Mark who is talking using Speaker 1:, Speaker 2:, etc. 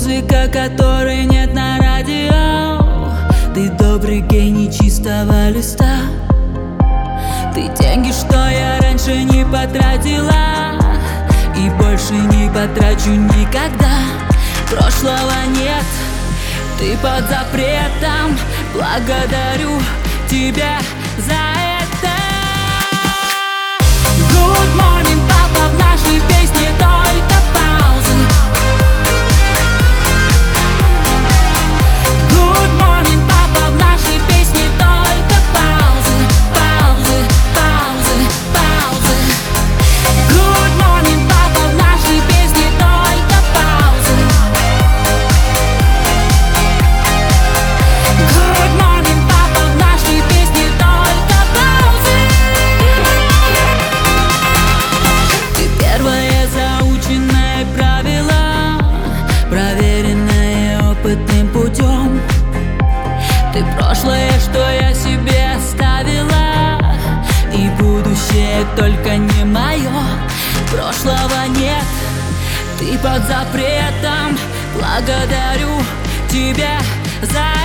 Speaker 1: Музыка, которой нет на радио. Ты добрый гений чистого листа. Ты деньги, что я раньше не потратила и больше не потрачу никогда. Прошлого нет, ты под запретом. Благодарю тебя за это. Good morning, папа, в нашей песне только паузы. Good morning, папа, в нашей песне только паузы, паузы, паузы, паузы. Good morning, папа, в нашей песне только паузы. Good morning, папа, в нашей песне только паузы. Ты первое заученное правило, проверенное опытным путем. Ты прошлое, что я себе оставила, и будущее только не мое. Прошлого нет, ты под запретом. Благодарю тебя за